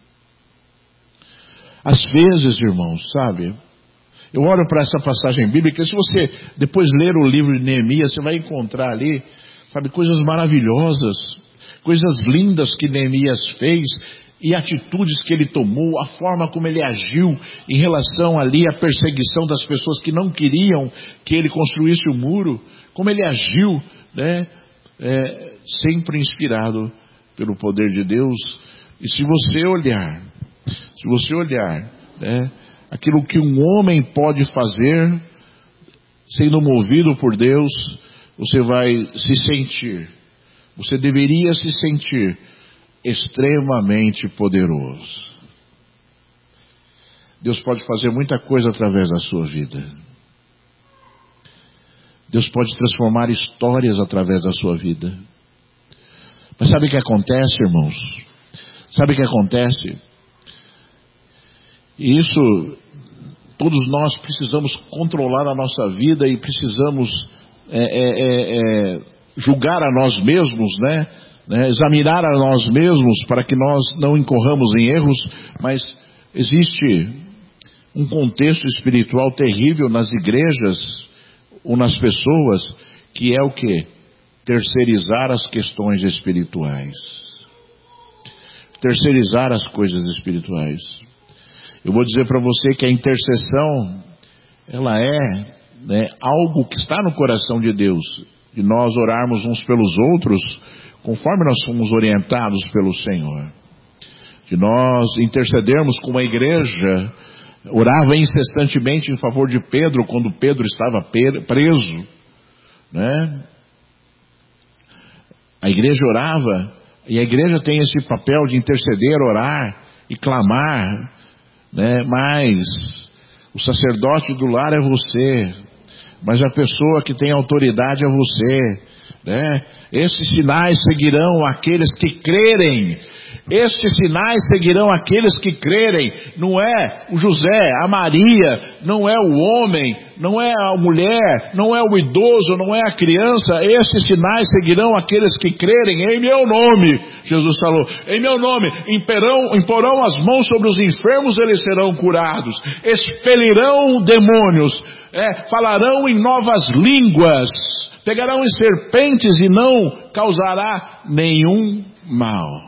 Às vezes, irmãos, sabe, eu olho para essa passagem bíblica, se você depois ler o livro de Neemias, você vai encontrar ali, sabe, coisas maravilhosas, coisas lindas que Neemias fez, e atitudes que ele tomou, a forma como ele agiu em relação ali à perseguição das pessoas que não queriam que ele construísse o muro, como ele agiu, né, sempre inspirado pelo poder de Deus. E se você olhar, né, aquilo que um homem pode fazer, sendo movido por Deus, você vai se sentir, você deveria se sentir extremamente poderoso. Deus pode fazer muita coisa através da sua vida. Deus pode transformar histórias através da sua vida. Mas sabe o que acontece, irmãos? Sabe o que acontece? E isso, todos nós precisamos controlar a nossa vida e precisamos julgar a nós mesmos, né? Examinar a nós mesmos para que nós não incorramos em erros, mas existe um contexto espiritual terrível nas igrejas ou nas pessoas, que é o quê? Terceirizar as questões espirituais. Terceirizar as coisas espirituais. Eu vou dizer para você que a intercessão, ela é algo que está no coração de Deus, de nós orarmos uns pelos outros, conforme nós fomos orientados pelo Senhor, de nós intercedermos como a igreja orava incessantemente em favor de Pedro, quando Pedro estava preso, né? A igreja orava, e a igreja tem esse papel de interceder, orar e clamar, né? Mas o sacerdote do lar é você, mas a pessoa que tem autoridade é você, né? Estes sinais seguirão aqueles que crerem. Estes sinais seguirão aqueles que crerem. Não é o José, a Maria, não é o homem, não é a mulher, não é o idoso, não é a criança. Estes sinais seguirão aqueles que crerem em meu nome. Jesus falou, em meu nome imporão as mãos sobre os enfermos, eles serão curados. Expelirão demônios, falarão em novas línguas, pegarão em serpentes e não causará nenhum mal.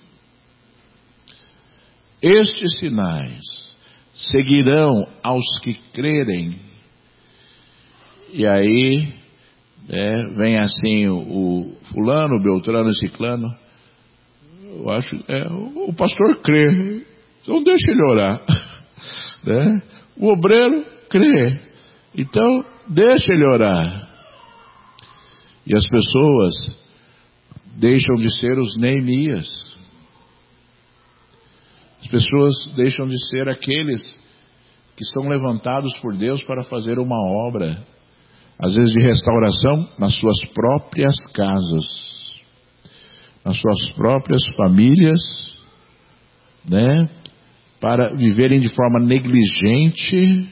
Estes sinais seguirão aos que crerem. E aí, vem assim o fulano, o beltrano e ciclano. Eu acho, o pastor crê, então deixa ele orar. Né? O obreiro crê, então deixa ele orar. E as pessoas deixam de ser os Neemias. As pessoas deixam de ser aqueles que são levantados por Deus para fazer uma obra, às vezes de restauração, nas suas próprias casas, nas suas próprias famílias, né? Para viverem de forma negligente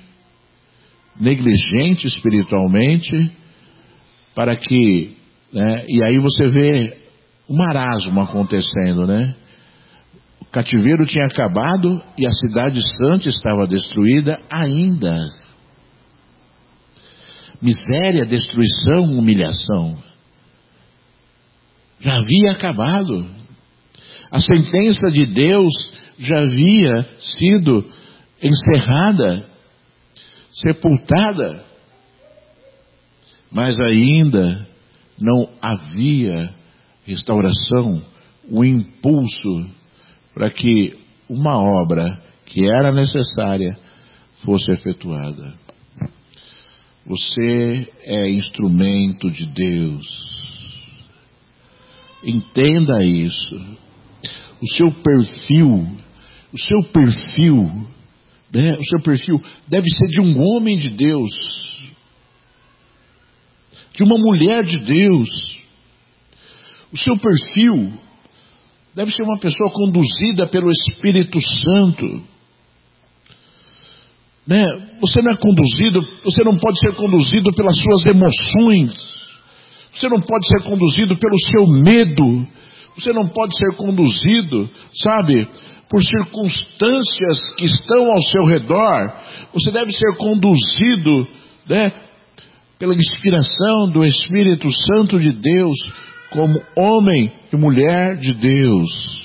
espiritualmente, para que, né? E aí você vê um marasmo acontecendo, né? O cativeiro tinha acabado e a cidade santa estava destruída ainda. Miséria, destruição, humilhação. Já havia acabado. A sentença de Deus já havia sido encerrada, sepultada. Mas ainda não havia restauração, o impulso para que uma obra que era necessária fosse efetuada. Você é instrumento de Deus. Entenda isso. O seu perfil, né? O seu perfil deve ser de um homem de Deus, de uma mulher de Deus. O seu perfil deve ser uma pessoa conduzida pelo Espírito Santo, né? Você não pode ser conduzido pelas suas emoções. Você não pode ser conduzido pelo seu medo. Você não pode ser conduzido, sabe, por circunstâncias que estão ao seu redor. Você deve ser conduzido, né, pela inspiração do Espírito Santo de Deus, como homem e mulher de Deus.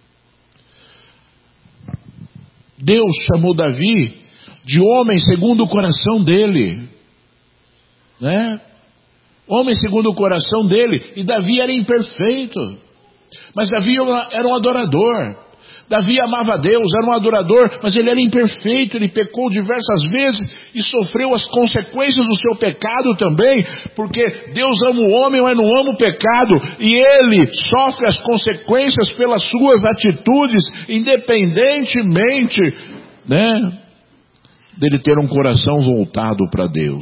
Deus chamou Davi de homem segundo o coração dele, né? Homem segundo o coração dele. E Davi era imperfeito, mas Davi era um adorador. Davi amava a Deus, era um adorador, mas ele era imperfeito, ele pecou diversas vezes e sofreu as consequências do seu pecado também, porque Deus ama o homem, mas não ama o pecado, e ele sofre as consequências pelas suas atitudes, independentemente, né, dele ter um coração voltado para Deus.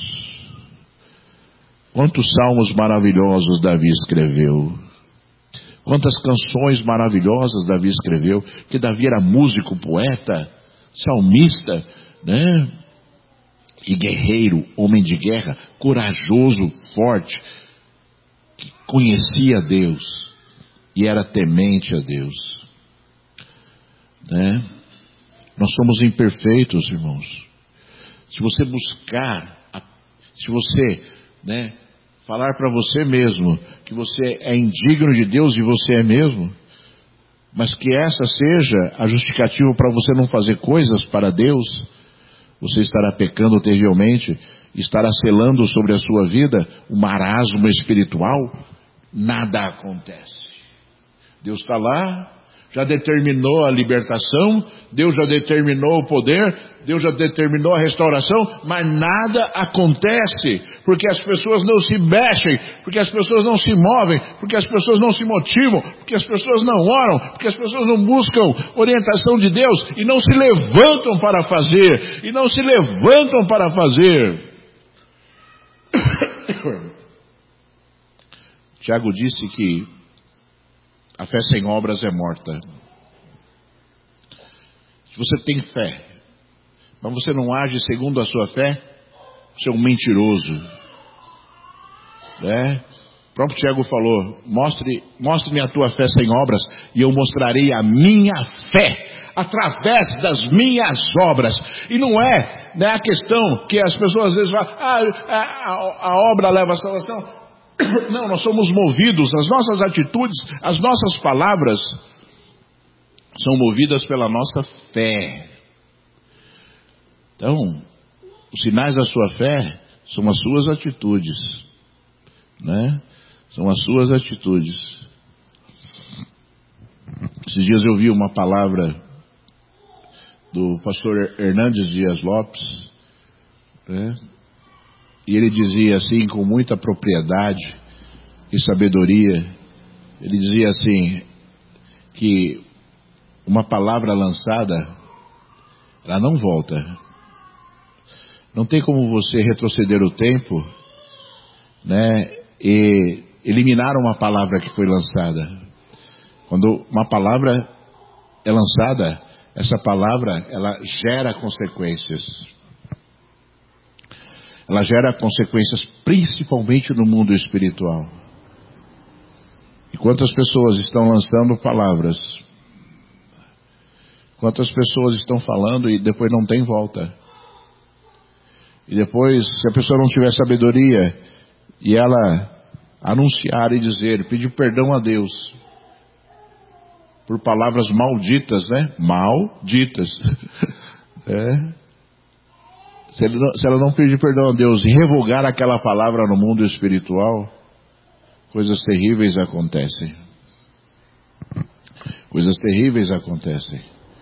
Quantos salmos maravilhosos Davi escreveu! Quantas canções maravilhosas Davi escreveu, que Davi era músico, poeta, salmista, né? E guerreiro, homem de guerra, corajoso, forte, que conhecia Deus e era temente a Deus, né? Nós somos imperfeitos, irmãos. Se você buscar, se você, né, falar para você mesmo que você é indigno de Deus, e você é mesmo, mas que essa seja a justificativa para você não fazer coisas para Deus, você estará pecando terrivelmente, estará selando sobre a sua vida um marasmo espiritual. Nada acontece. Deus está lá, já determinou a libertação, Deus já determinou o poder, Deus já determinou a restauração, mas nada acontece, porque as pessoas não se mexem, porque as pessoas não se movem, porque as pessoas não se motivam, porque as pessoas não oram, porque as pessoas não buscam orientação de Deus, e não se levantam para fazer, Tiago disse que a fé sem obras é morta. Se você tem fé, mas você não age segundo a sua fé, você é um mentiroso, né? O próprio Tiago falou: mostre-me a tua fé sem obras, e eu mostrarei a minha fé através das minhas obras. E não é, né, a questão que as pessoas às vezes falam: a obra leva a salvação. Não, nós somos movidos, as nossas atitudes, as nossas palavras são movidas pela nossa fé. Então, os sinais da sua fé são as suas atitudes, né? São as suas atitudes. Esses dias eu vi uma palavra do pastor Hernandes Dias Lopes, né? E ele dizia assim, com muita propriedade e sabedoria, ele dizia assim, que uma palavra lançada, ela não volta. Não tem como você retroceder o tempo, né, e eliminar uma palavra que foi lançada. Quando uma palavra é lançada, essa palavra, ela gera consequências. Ela gera consequências principalmente no mundo espiritual. E quantas pessoas estão lançando palavras? Quantas pessoas estão falando e depois não tem volta? E depois, se a pessoa não tiver sabedoria e ela anunciar e dizer, pedir perdão a Deus por palavras malditas, né? Malditas. Se ela não pedir perdão a Deus e revogar aquela palavra no mundo espiritual, coisas terríveis acontecem. Coisas terríveis acontecem.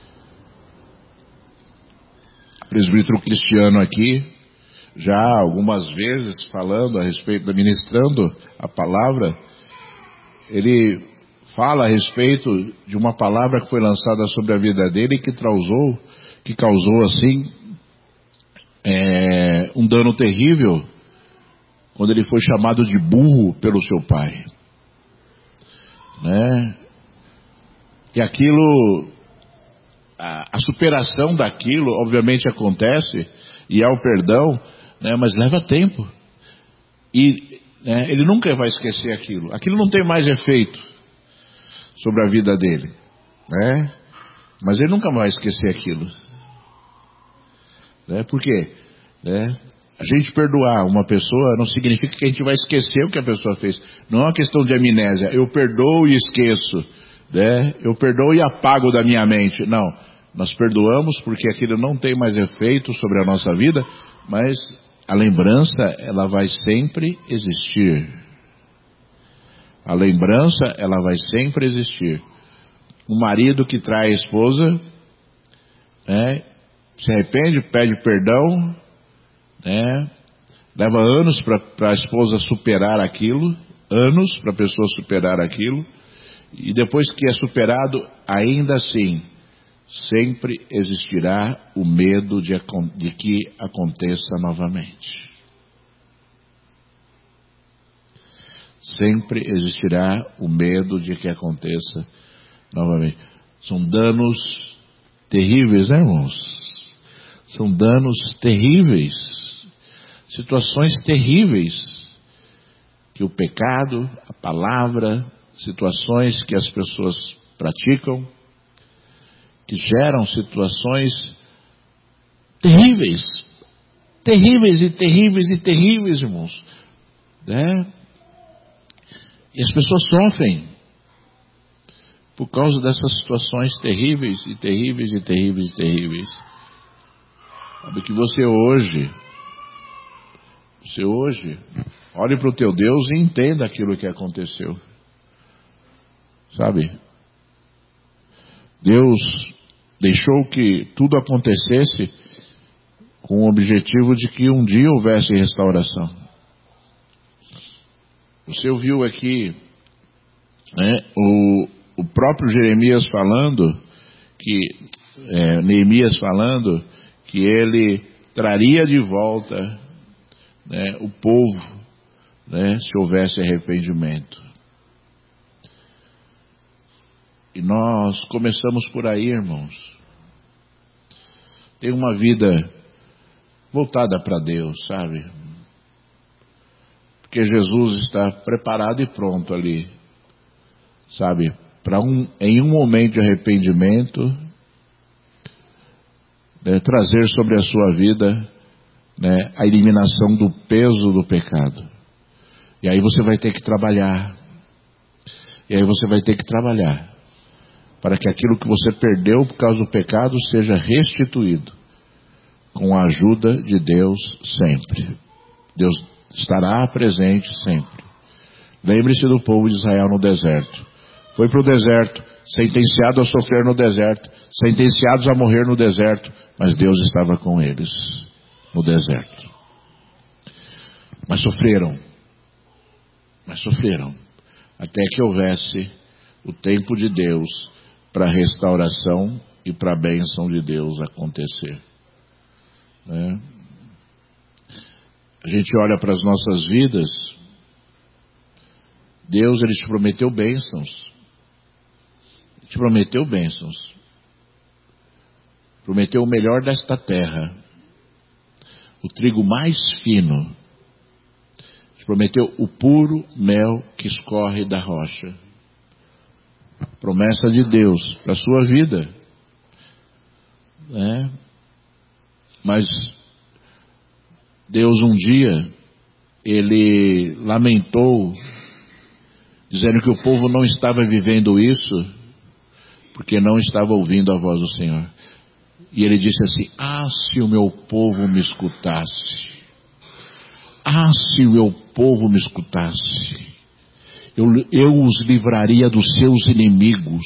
O presbítero Cristiano aqui, já algumas vezes falando a respeito, ministrando a palavra, ele fala a respeito de uma palavra que foi lançada sobre a vida dele e que causou assim um dano terrível, quando ele foi chamado de burro pelo seu pai, né? E aquilo, a superação daquilo, obviamente acontece, e há o perdão, né? Mas leva tempo. E né, ele nunca vai esquecer aquilo. Aquilo não tem mais efeito sobre a vida dele, né? Mas ele nunca vai esquecer aquilo, né? Por quê? Né? A gente perdoar uma pessoa não significa que a gente vai esquecer o que a pessoa fez. Não é uma questão de amnésia. Eu perdoo e esqueço, né? Eu perdoo e apago da minha mente. Não, nós perdoamos porque aquilo não tem mais efeito sobre a nossa vida, mas a lembrança, ela vai sempre existir. A lembrança, ela vai sempre existir. O marido que trai a esposa, né, se arrepende, pede perdão, né, leva anos para a esposa superar aquilo, anos para a pessoa superar aquilo, e depois que é superado, ainda assim, sempre existirá o medo de que aconteça novamente. Sempre existirá o medo de que aconteça novamente. São danos terríveis, né, irmãos? São danos terríveis. Situações terríveis que o pecado, a palavra, situações que as pessoas praticam, que geram situações terríveis, terríveis e terríveis e terríveis, irmãos, né? E as pessoas sofrem por causa dessas situações terríveis e terríveis e terríveis e terríveis. Sabe que você hoje, olhe para o teu Deus e entenda aquilo que aconteceu. Sabe? Deus deixou que tudo acontecesse com o objetivo de que um dia houvesse restauração. Você ouviu aqui, né, o próprio Jeremias falando, Neemias falando, que ele traria de volta, né, o povo, né, se houvesse arrependimento. E nós começamos por aí, irmãos. Ter uma vida voltada para Deus, sabe? Porque Jesus está preparado e pronto ali, sabe? Em um momento de arrependimento, né, trazer sobre a sua vida, né, a eliminação do peso do pecado. E aí você vai ter que trabalhar. Para que aquilo que você perdeu por causa do pecado seja restituído. Com a ajuda de Deus sempre. Deus estará presente sempre. Lembre-se do povo de Israel no deserto. Foi para o deserto, sentenciado a sofrer no deserto, sentenciados a morrer no deserto, mas Deus estava com eles no deserto. Mas sofreram, até que houvesse o tempo de Deus para a restauração e para a bênção de Deus acontecer. Né? A gente olha para as nossas vidas, Deus, Ele te prometeu bênçãos. Prometeu o melhor desta terra, o trigo mais fino. Te prometeu o puro mel que escorre da rocha. Promessa de Deus para a sua vida, né? Mas Deus um dia, Ele lamentou, dizendo que o povo não estava vivendo isso, porque não estava ouvindo a voz do Senhor. E Ele disse assim: se o meu povo me escutasse, se o meu povo me escutasse, eu os livraria dos seus inimigos,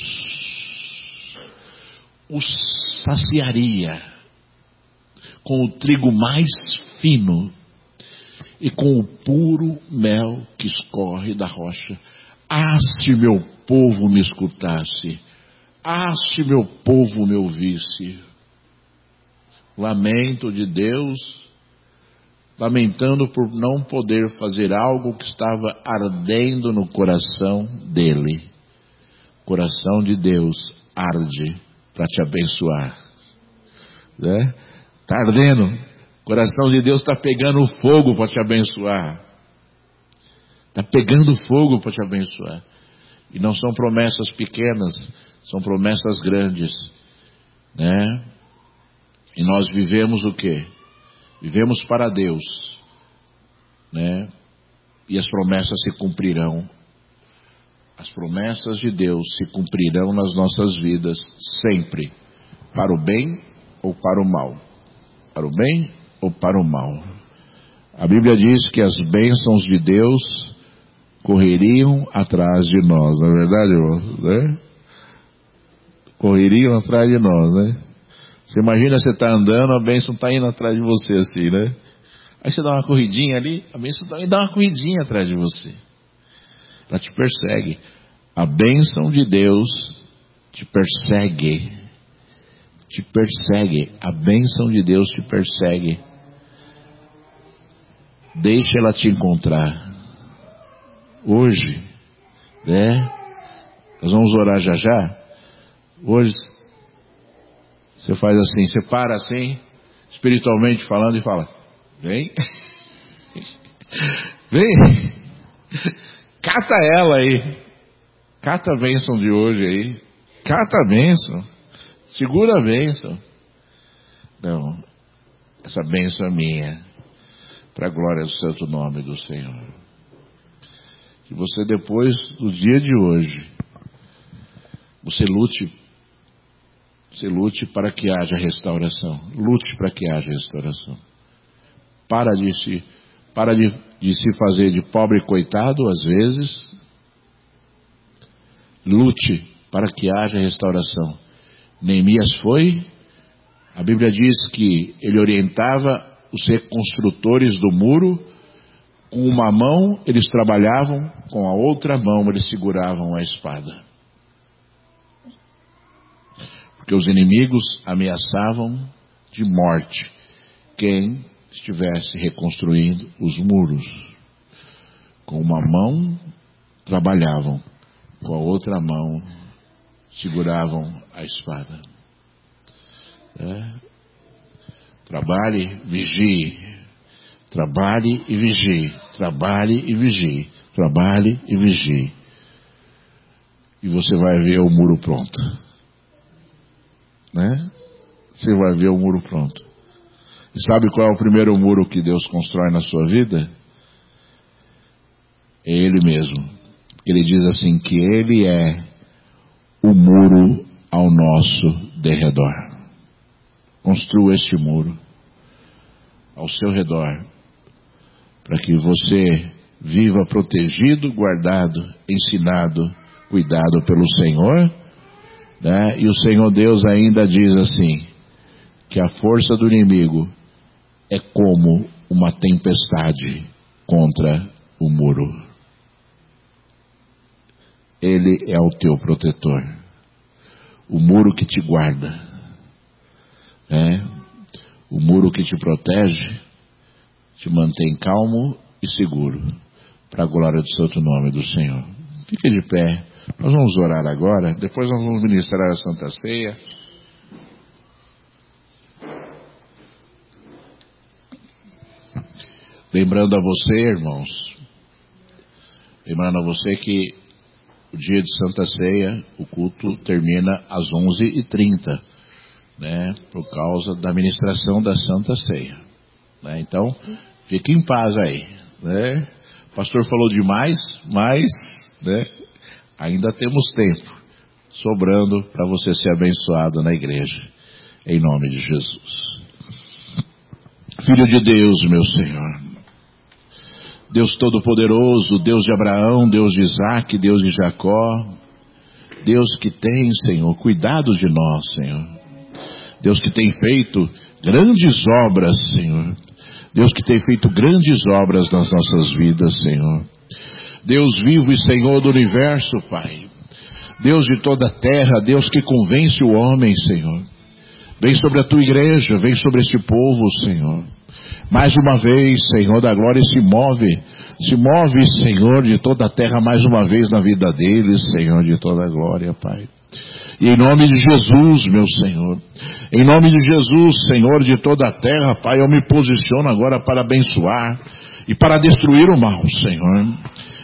os saciaria com o trigo mais fino e com o puro mel que escorre da rocha. Se meu povo me escutasse, se meu povo me ouvisse. Lamento de Deus, lamentando por não poder fazer algo que estava ardendo no coração dele. O coração de Deus arde para te abençoar, né? Está ardendo, o coração de Deus está pegando fogo para te abençoar. Está pegando fogo para te abençoar. E não são promessas pequenas, são promessas grandes, né? E nós vivemos o quê? Vivemos para Deus, né? E as promessas se cumprirão. As promessas de Deus se cumprirão nas nossas vidas sempre, para o bem ou para o mal. Para o bem ou para o mal. A Bíblia diz que as bênçãos de Deus correriam atrás de nós, não é verdade, irmãos? Né? Correriam atrás de nós, né? Você imagina, você está andando, a bênção está indo atrás de você assim, né? Aí você dá uma corridinha ali, a bênção também dá uma corridinha atrás de você. Ela te persegue. A bênção de Deus te persegue. Te persegue. A bênção de Deus te persegue. Deixa ela te encontrar. Hoje, né? Nós vamos orar já já. Hoje, você faz assim, você para assim, espiritualmente falando e fala, vem. Vem. Cata ela aí. Cata a bênção de hoje aí. Cata a bênção. Segura a bênção. Não. Essa bênção é minha. Para a glória do santo nome do Senhor. Que você depois do dia de hoje, você lute para que haja restauração. Lute para que haja restauração. Para de se fazer de pobre coitado às vezes. Lute para que haja restauração. Neemias foi, a Bíblia diz que ele orientava os reconstrutores do muro, com uma mão eles trabalhavam, com a outra mão eles seguravam a espada. Porque os inimigos ameaçavam de morte quem estivesse reconstruindo os muros. Com uma mão trabalhavam, com a outra mão seguravam a espada. Trabalhe, vigie. Trabalhe e vigie. Trabalhe e vigie. Trabalhe e vigie. E você vai ver o muro pronto. Né? Você vai ver o muro pronto. E sabe qual é o primeiro muro que Deus constrói na sua vida? É Ele mesmo. Ele diz assim que Ele é o muro ao nosso derredor. Construa este muro ao seu redor, para que você viva protegido, guardado, ensinado, cuidado pelo Senhor, né? E o Senhor Deus ainda diz assim, que a força do inimigo é como uma tempestade contra o muro. Ele é o teu protetor, o muro que te guarda, o muro que te protege, te mantém calmo e seguro, para a glória do santo nome do Senhor. Fique de pé, nós vamos orar agora, depois nós vamos ministrar a Santa Ceia. Lembrando a você, irmãos, que o dia de Santa Ceia, o culto termina às 11h30, né, por causa da ministração da Santa Ceia. Né? Então, fique em paz aí. Né? O pastor falou demais, mas né, ainda temos tempo sobrando para você ser abençoado na igreja, em nome de Jesus. Filho de Deus, meu Senhor, Deus Todo-Poderoso, Deus de Abraão, Deus de Isaac, Deus de Jacó, Deus que tem, Senhor, cuidado de nós, Senhor. Deus que tem feito grandes obras, Senhor. Deus que tem feito grandes obras nas nossas vidas, Senhor. Deus vivo e Senhor do universo, Pai. Deus de toda a terra, Deus que convence o homem, Senhor. Vem sobre a tua igreja, vem sobre este povo, Senhor. Mais uma vez, Senhor da glória, se move, Senhor, de toda a terra mais uma vez na vida deles, Senhor, de toda a glória, Pai. E em nome de Jesus, meu Senhor, em nome de Jesus, Senhor de toda a terra, Pai, eu me posiciono agora para abençoar e para destruir o mal, Senhor.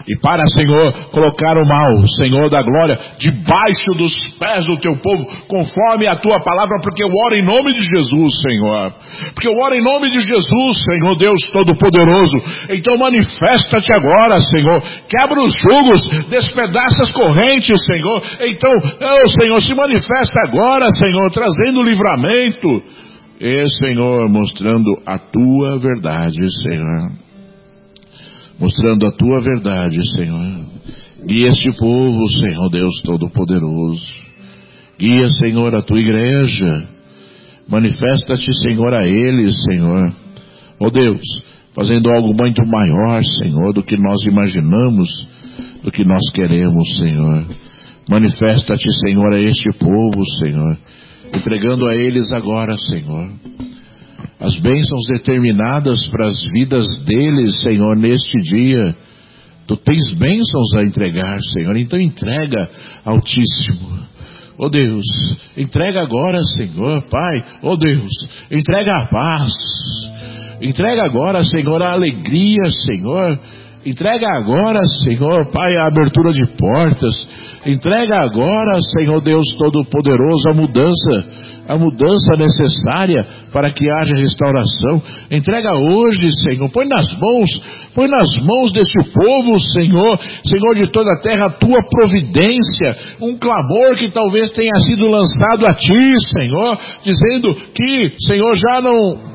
E para, Senhor, colocar o mal, Senhor da glória, debaixo dos pés do teu povo, conforme a tua palavra, porque eu oro em nome de Jesus, Senhor. Porque eu oro em nome de Jesus, Senhor Deus Todo-Poderoso. Então manifesta-te agora, Senhor. Quebra os jugos, despedaça as correntes, Senhor. Então, Senhor, se manifesta agora, Senhor, trazendo livramento. E, Senhor, mostrando a tua verdade, Senhor. Mostrando a tua verdade, Senhor. Guia este povo, Senhor Deus Todo-Poderoso. Guia, Senhor, a tua igreja. Manifesta-te, Senhor, a eles, Senhor. Ó Deus, fazendo algo muito maior, Senhor, do que nós imaginamos, do que nós queremos, Senhor. Manifesta-te, Senhor, a este povo, Senhor. Entregando a eles agora, Senhor, as bênçãos determinadas para as vidas deles, Senhor, neste dia. Tu tens bênçãos a entregar, Senhor, então entrega, Altíssimo. Ó Deus, entrega agora, Senhor, Pai, ó Deus, entrega a paz, entrega agora, Senhor, a alegria, Senhor, entrega agora, Senhor, Pai, a abertura de portas, entrega agora, Senhor Deus Todo-Poderoso, a mudança necessária para que haja restauração. Entrega hoje, Senhor, põe nas mãos deste povo, Senhor de toda a terra, a tua providência, um clamor que talvez tenha sido lançado a ti, Senhor, dizendo que, Senhor, já não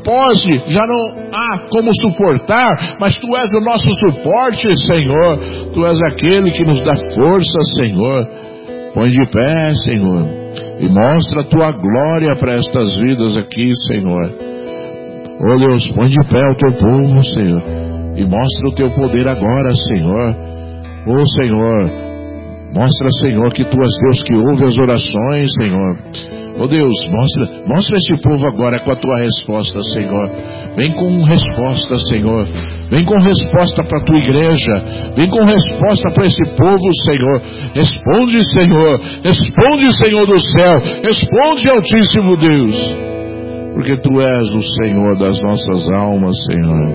há como suportar, mas tu és o nosso suporte, Senhor, tu és aquele que nos dá força, Senhor. Põe de pé, Senhor, e mostra a tua glória para estas vidas aqui, Senhor. Oh Deus, põe de pé o teu povo, Senhor, e mostra o teu poder agora, Senhor. Oh Senhor, mostra, Senhor, que tu és Deus que ouve as orações, Senhor. Oh Deus, mostra este povo agora com a tua resposta, Senhor. Vem com resposta, Senhor. Vem com resposta para a tua igreja. Vem com resposta para esse povo, Senhor. Responde, Senhor. Responde, Senhor do céu. Responde, Altíssimo Deus. Porque tu és o Senhor das nossas almas, Senhor.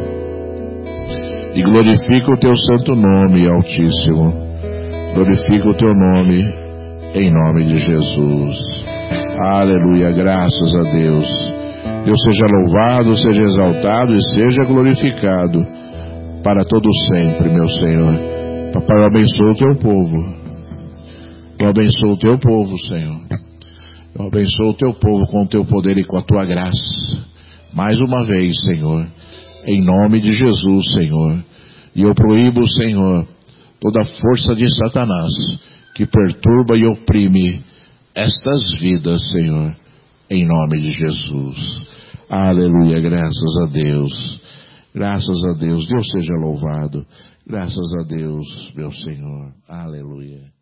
E glorifica o teu santo nome, Altíssimo. Glorifica o teu nome, em nome de Jesus. Aleluia, graças a Deus. Deus seja louvado, seja exaltado e seja glorificado para todo sempre, meu Senhor. Papai, eu abençoo o teu povo. Eu abençoo o teu povo, Senhor. Eu abençoo o teu povo com o teu poder e com a tua graça. Mais uma vez, Senhor, em nome de Jesus, Senhor. E eu proíbo, Senhor, toda a força de Satanás que perturba e oprime estas vidas, Senhor, em nome de Jesus. Aleluia, graças a Deus. Graças a Deus. Deus seja louvado. Graças a Deus, meu Senhor. Aleluia.